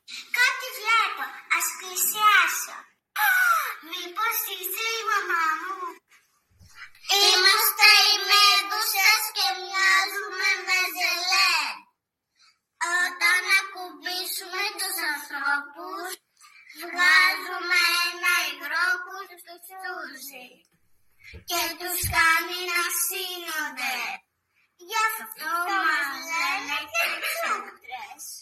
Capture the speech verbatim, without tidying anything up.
Κάτι βλέπω, ας πλησιάσω. Μήπως είσαι η μαμά μου? Είμαστε οι μέδουσες και μοιάζουμε με ζελέ. Όταν ακουμπήσουμε τους ανθρώπους, βγάζουμε ένα υγρό που τους σούζει και τους κάνει να σύνονται. Γι' αυτό μας λένε και τσούκτρες.